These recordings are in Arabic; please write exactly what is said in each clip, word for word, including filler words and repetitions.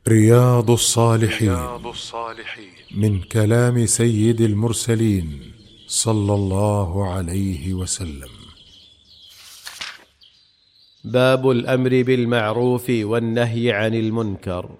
رياض الصالحين من كلام سيد المرسلين صلى الله عليه وسلم. باب الأمر بالمعروف والنهي عن المنكر.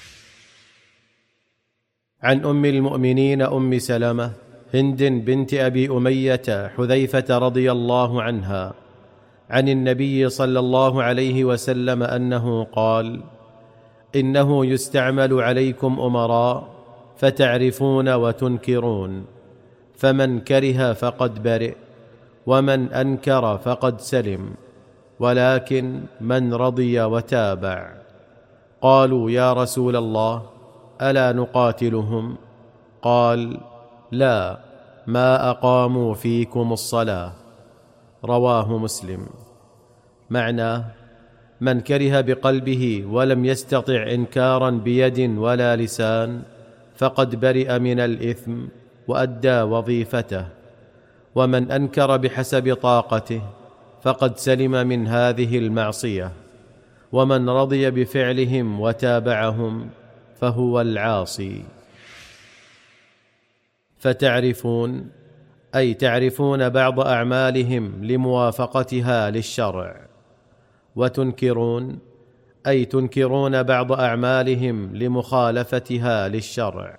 عن أم المؤمنين أم سلمة هند بنت أبي أمية حذيفة رضي الله عنها عن النبي صلى الله عليه وسلم أنه قال: إنه يستعمل عليكم أمراء فتعرفون وتنكرون، فمن كره فقد برئ، ومن أنكر فقد سلم، ولكن من رضي وتابع. قالوا: يا رسول الله، ألا نقاتلهم؟ قال: لا، ما أقاموا فيكم الصلاة. رواه مسلم. معناه: من كره بقلبه ولم يستطع إنكارا بيد ولا لسان فقد برئ من الإثم وأدى وظيفته، ومن أنكر بحسب طاقته فقد سلم من هذه المعصية، ومن رضي بفعلهم وتابعهم فهو العاصي. فتعرفون أي تعرفون بعض أعمالهم لموافقتها للشرع، وتنكرون أي تنكرون بعض أعمالهم لمخالفتها للشرع.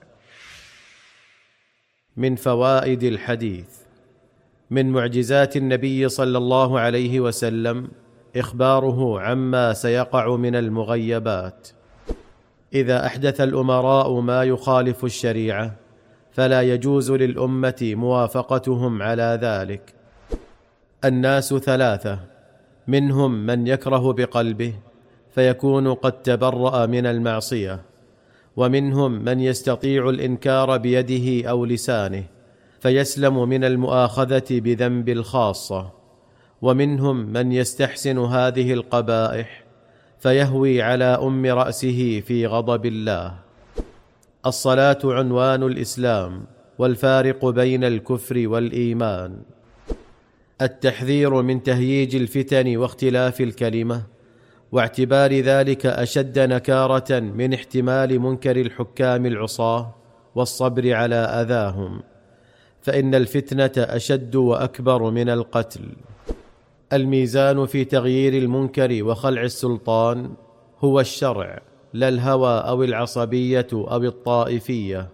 من فوائد الحديث: من معجزات النبي صلى الله عليه وسلم إخباره عما سيقع من المغيبات. إذا أحدث الأمراء ما يخالف الشريعة فلا يجوز للأمة موافقتهم على ذلك. الناس ثلاثة: منهم من يكره بقلبه فيكون قد تبرأ من المعصية، ومنهم من يستطيع الإنكار بيده أو لسانه فيسلم من المؤاخذة بذنب الخاصة، ومنهم من يستحسن هذه القبائح فيهوي على أم رأسه في غضب الله. الصلاة عنوان الإسلام والفارق بين الكفر والإيمان. التحذير من تهييج الفتن واختلاف الكلمة، واعتبار ذلك أشد نكارة من احتمال منكر الحكام العصاة والصبر على أذاهم، فإن الفتنة أشد وأكبر من القتل. الميزان في تغيير المنكر وخلع السلطان هو الشرع، لا الهوى أو العصبية أو الطائفية.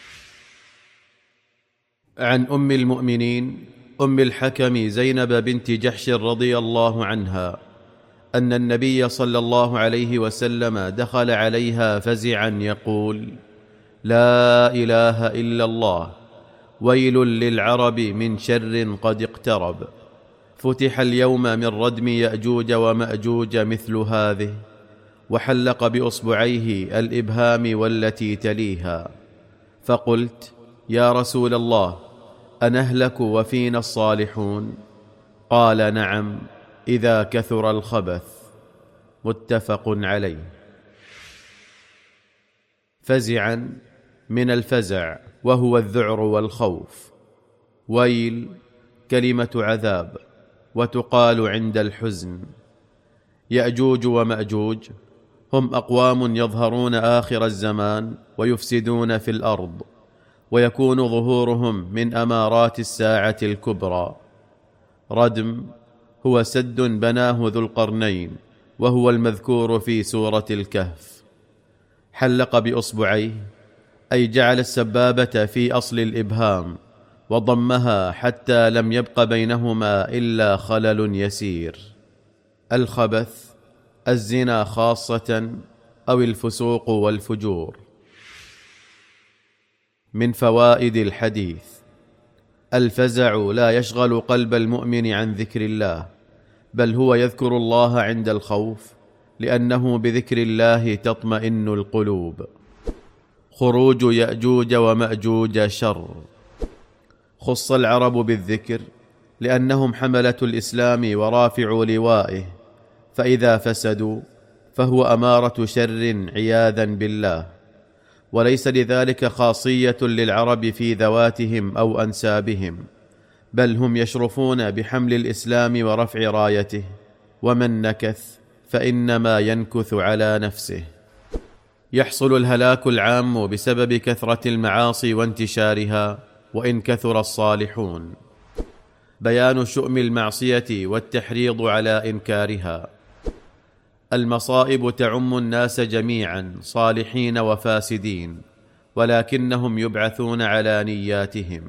عن أم المؤمنين أم الحكم زينب بنت جحش رضي الله عنها أن النبي صلى الله عليه وسلم دخل عليها فزعا يقول: لا إله إلا الله، ويل للعرب من شر قد اقترب، فتح اليوم من ردم يأجوج ومأجوج مثل هذه، وحلق بأصبعيه الإبهام والتي تليها. فقلت: يا رسول الله، أنهلك وفينا الصالحون؟ قال: نعم، إذا كثر الخبث. متفق عليه. فزعا من الفزع وهو الذعر والخوف. ويل كلمة عذاب، وتقال عند الحزن. يأجوج ومأجوج هم أقوام يظهرون آخر الزمان ويفسدون في الأرض، ويكون ظهورهم من أمارات الساعة الكبرى. ردم هو سد بناه ذو القرنين، وهو المذكور في سورة الكهف. حلق بأصبعيه أي جعل السبابة في أصل الإبهام وضمها حتى لم يبق بينهما إلا خلل يسير. الخبث الزنا خاصة أو الفسوق والفجور. من فوائد الحديث: الفزع لا يشغل قلب المؤمن عن ذكر الله، بل هو يذكر الله عند الخوف، لأنه بذكر الله تطمئن القلوب. خروج يأجوج ومأجوج شر. خص العرب بالذكر لأنهم حملة الإسلام ورافعوا لوائه، فإذا فسدوا فهو أمارة شر عياذا بالله، وليس لذلك خاصية للعرب في ذواتهم أو أنسابهم، بل هم يشرفون بحمل الإسلام ورفع رايته، ومن نكث فإنما ينكث على نفسه. يحصل الهلاك العام بسبب كثرة المعاصي وانتشارها وإن كثر الصالحون. بيان شؤم المعصية والتحريض على إنكارها. المصائب تعم الناس جميعا صالحين وفاسدين، ولكنهم يبعثون على نياتهم.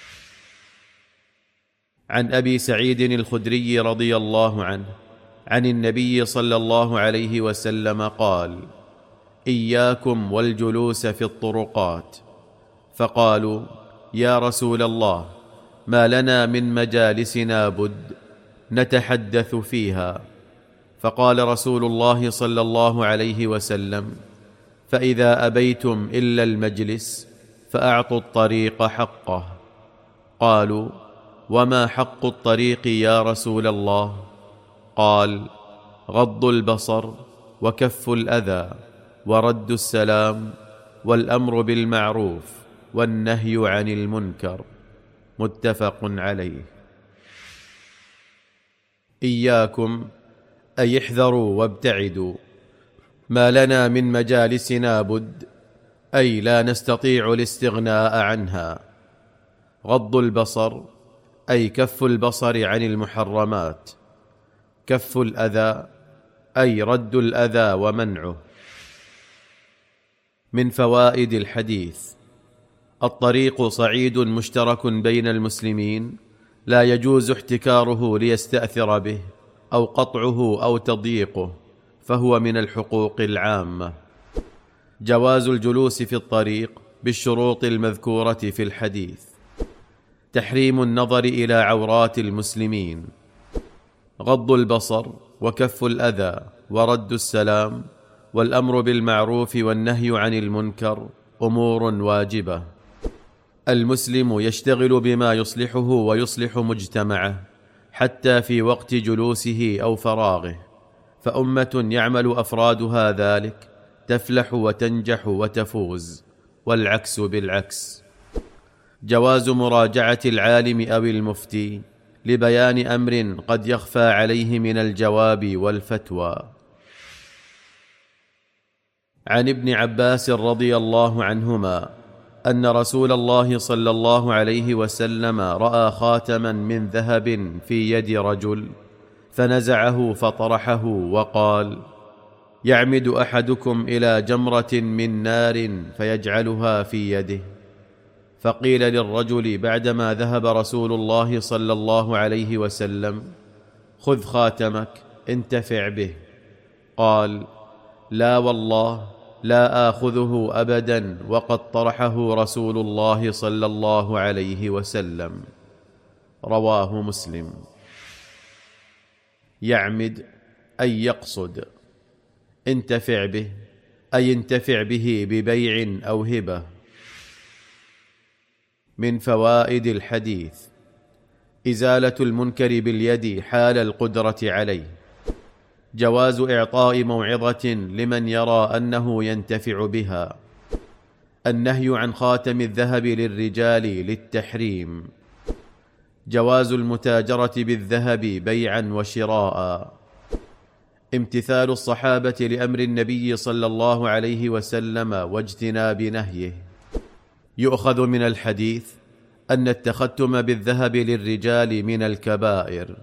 عن أبي سعيد الخدري رضي الله عنه عن النبي صلى الله عليه وسلم قال: إياكم والجلوس في الطرقات. فقالوا: يا رسول الله، ما لنا من مجالسنا بد نتحدث فيها. فقال رسول الله صلى الله عليه وسلم: فإذا أبيتم إلا المجلس فأعطوا الطريق حقه. قالوا: وما حق الطريق يا رسول الله؟ قال: غض البصر وكف الأذى ورد السلام والأمر بالمعروف والنهي عن المنكر. متفق عليه. إياكم أي احذروا وابتعدوا. ما لنا من مجالسنا بد أي لا نستطيع الاستغناء عنها. غض البصر أي كف البصر عن المحرمات. كف الأذى أي رد الأذى ومنعه. من فوائد الحديث: الطريق صعيد مشترك بين المسلمين، لا يجوز احتكاره ليستأثر به أو قطعه أو تضييقه، فهو من الحقوق العامة. جواز الجلوس في الطريق بالشروط المذكورة في الحديث. تحريم النظر إلى عورات المسلمين. غض البصر وكف الأذى ورد السلام والأمر بالمعروف والنهي عن المنكر أمور واجبة. المسلم يشتغل بما يصلحه ويصلح مجتمعه حتى في وقت جلوسه أو فراغه، فأمة يعمل أفرادها ذلك تفلح وتنجح وتفوز، والعكس بالعكس. جواز مراجعة العالم أو المفتي لبيان أمر قد يخفى عليه من الجواب والفتوى. عن ابن عباس رضي الله عنهما أن رسول الله صلى الله عليه وسلم رأى خاتما من ذهب في يد رجل فنزعه فطرحه وقال: يعمد أحدكم إلى جمرة من نار فيجعلها في يده. فقيل للرجل بعدما ذهب رسول الله صلى الله عليه وسلم: خذ خاتمك انتفع به. قال: لا والله لا آخذه أبدا وقد طرحه رسول الله صلى الله عليه وسلم. رواه مسلم. يعمد أي يقصد. انتفع به أي انتفع به ببيع أو هبة. من فوائد الحديث: إزالة المنكر باليد حال القدرة عليه. جواز إعطاء موعظة لمن يرى أنه ينتفع بها. النهي عن خاتم الذهب للرجال للتحريم. جواز المتاجرة بالذهب بيعا وشراء. امتثال الصحابة لأمر النبي صلى الله عليه وسلم واجتناب نهيه. يؤخذ من الحديث أن التختم بالذهب للرجال من الكبائر.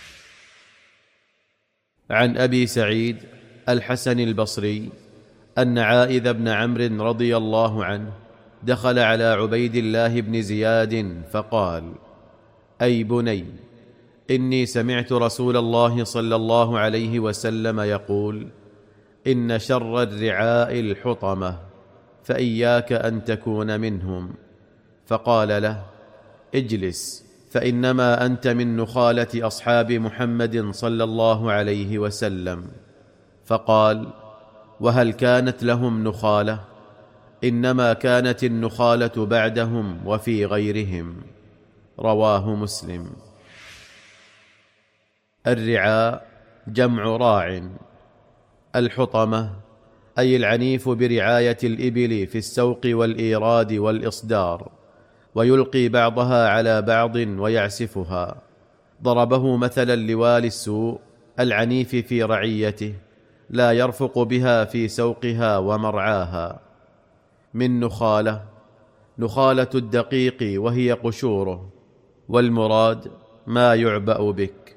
عن أبي سعيد الحسن البصري أن عائذ بن عمرو رضي الله عنه دخل على عبيد الله بن زياد فقال: أي بني، إني سمعت رسول الله صلى الله عليه وسلم يقول: إن شر الرعاء الحطمة، فإياك أن تكون منهم. فقال له: اجلس، فإنما أنت من نخالة أصحاب محمد صلى الله عليه وسلم. فقال: وهل كانت لهم نخالة؟ إنما كانت النخالة بعدهم وفي غيرهم. رواه مسلم. الرعاء جمع راع. الحطمة أي العنيف برعاية الإبل في السوق والإيراد والإصدار، ويلقي بعضها على بعض ويعسفها. ضربه مثلا لوالي السوء العنيف في رعيته، لا يرفق بها في سوقها ومرعاها. من نخالة: نخالة الدقيق وهي قشوره، والمراد ما يعبأ بك.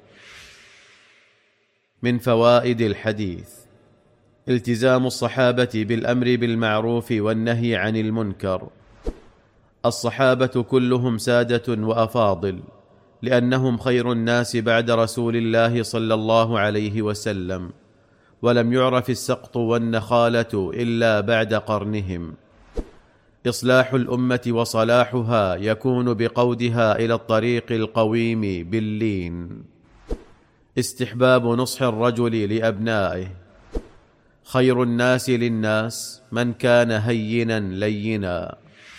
من فوائد الحديث: التزام الصحابة بالأمر بالمعروف والنهي عن المنكر. الصحابة كلهم سادة وأفاضل، لأنهم خير الناس بعد رسول الله صلى الله عليه وسلم، ولم يعرف السقط والنخالة إلا بعد قرنهم. إصلاح الأمة وصلاحها يكون بقودها إلى الطريق القويم باللين. استحباب نصح الرجل لأبنائه. خير الناس للناس من كان هينا لينا.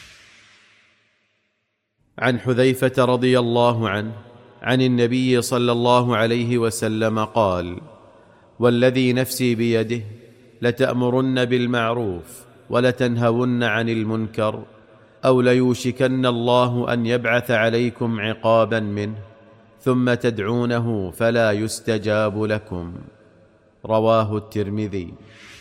عن حذيفة رضي الله عنه عن النبي صلى الله عليه وسلم قال: والذي نفسي بيده لتأمرن بالمعروف ولتنهون عن المنكر، أو ليوشكن الله أن يبعث عليكم عقابا منه، ثم تدعونه فلا يستجاب لكم. رواه الترمذي.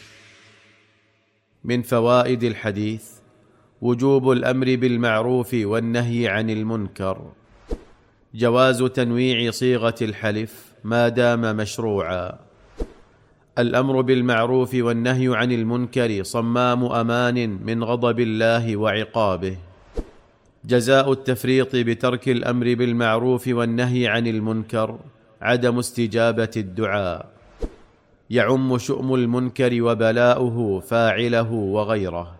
من فوائد الحديث: وجوب الأمر بالمعروف والنهي عن المنكر. جواز تنويع صيغة الحلف ما دام مشروعا. الأمر بالمعروف والنهي عن المنكر صمام أمان من غضب الله وعقابه. جزاء التفريط بترك الأمر بالمعروف والنهي عن المنكر عدم استجابة الدعاء. يعم شؤم المنكر وبلاؤه فاعله وغيره.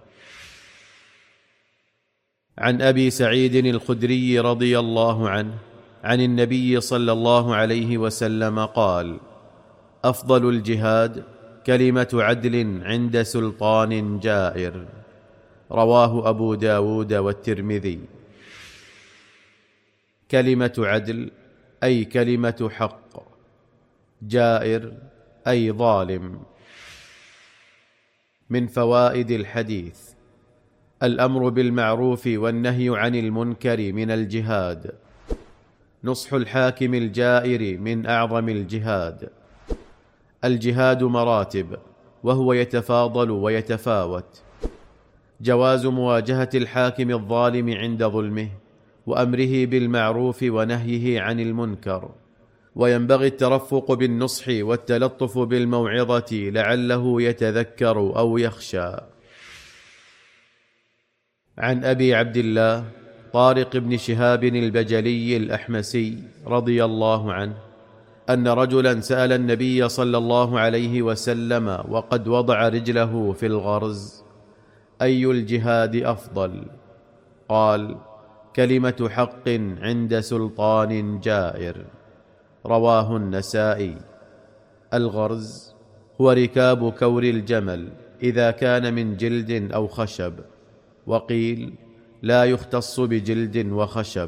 عن أبي سعيد الخدري رضي الله عنه عن النبي صلى الله عليه وسلم قال: أفضل الجهاد كلمة عدل عند سلطان جائر. رواه أبو داود والترمذي. كلمة عدل أي كلمة حق، جائر أي ظالم. من فوائد الحديث: الأمر بالمعروف والنهي عن المنكر من الجهاد. نصح الحاكم الجائر من أعظم الجهاد. الجهاد مراتب، وهو يتفاضل ويتفاوت. جواز مواجهة الحاكم الظالم عند ظلمه، وأمره بالمعروف ونهيه عن المنكر، وينبغي الترفق بالنصح والتلطف بالموعظة لعله يتذكر أو يخشى. عن أبي عبد الله طارق بن شهاب البجلي الأحمسي رضي الله عنه أن رجلا سأل النبي صلى الله عليه وسلم وقد وضع رجله في الغرز: أي الجهاد أفضل؟ قال: كلمة حق عند سلطان جائر. رواه النسائي. الغرز هو ركاب كور الجمل إذا كان من جلد أو خشب، وقيل لا يختص بجلد وخشب.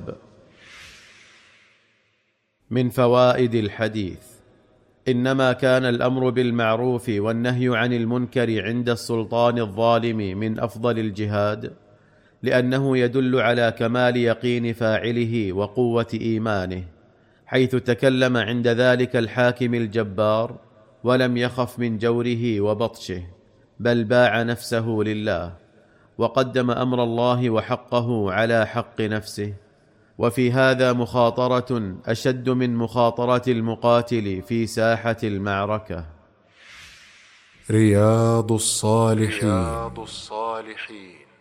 من فوائد الحديث: إنما كان الأمر بالمعروف والنهي عن المنكر عند السلطان الظالم من أفضل الجهاد، لأنه يدل على كمال يقين فاعله وقوة إيمانه، حيث تكلم عند ذلك الحاكم الجبار ولم يخف من جوره وبطشه، بل باع نفسه لله، وقدم أمر الله وحقه على حق نفسه. وفي هذا مخاطرة أشد من مخاطرة المقاتل في ساحة المعركة. رياض الصالحين.